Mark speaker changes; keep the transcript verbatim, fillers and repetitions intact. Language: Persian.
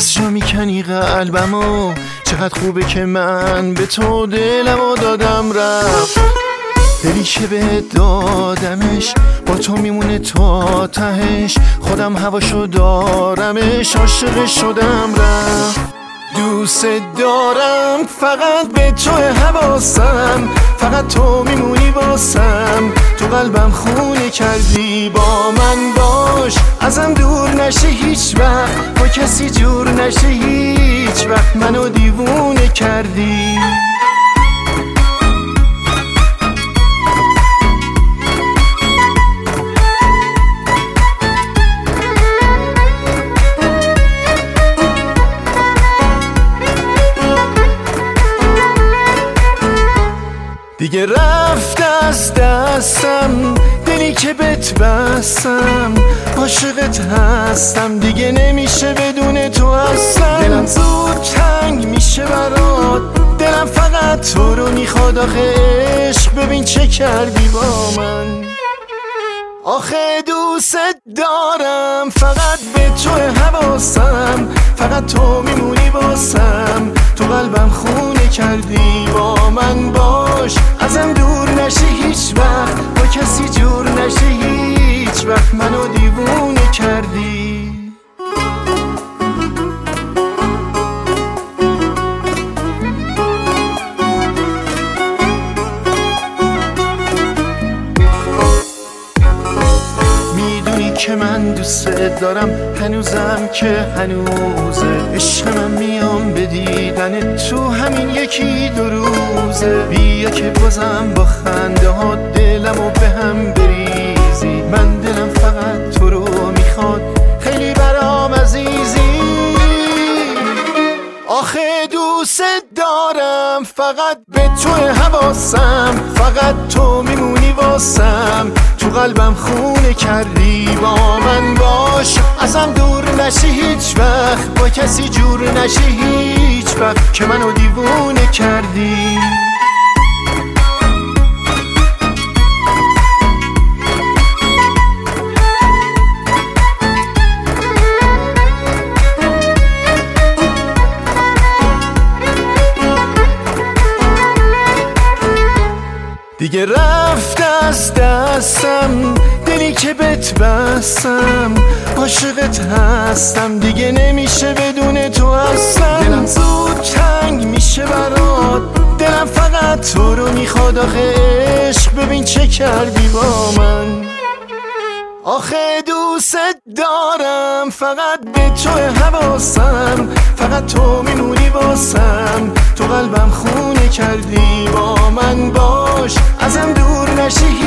Speaker 1: از جا میکنی قلبمو، چقدر خوبه که من به تو دلمو دادم رفت. دلی که به دادمش با تو میمونه تا تهش، خودم هواشو دارمش، عاشق شدم رفت. دوست دارم فقط به تو حواسم، فقط تو میمونی واسم، تو قلبم خونه کردی. با من باش ازم دور نشه هیچ وقت، با کسی جور نشه هیچ وقت، منو دیوونه کردی. دیگه رفت از دستم دلی که بهت بستم، عاشقت هستم دیگه نمیشه بدون تو هستم. دلم زود تنگ میشه برات، دلم فقط تو رو میخواد. آخه عشق ببین چه کردی با من، آخه دوست دارم فقط به تو حواسم، فقط تو میمونی واسم، تو قلبم خونه کردی. با من باش ازم دور نشه هیچ وقت، با کسی جور نشه هیچ وقت، منو دیوونه کردی. که من دوست دارم هنوزم که هنوزه، عشق من میام به دیدن تو همین یکی دو روزه. بیا که بازم با خنده ها دلمو به هم بریزی، من دلم فقط تو رو میخواد، خیلی برام عزیزی. آخه دوست دارم فقط به تو حواسم، فقط تو میمونی واسم، تو قلبم خونه کردی. با من باش ازم دور نشی هیچ وقت، با کسی جور نشی هیچ وقت، که منو دیوونه کردی. دیگه رفت از دستم دلی که بهت بستم، عاشقت هستم دیگه نمیشه بدون تو هستم. دلم زود تنگ میشه برات، دلم فقط تو رو میخواد. آخه عشق ببین چه کردی با من، آخه دوست دارم فقط به تو حواسم، فقط تو میمونی واسم، تو قلبم خونه کردی. با من باش ازم دور نشی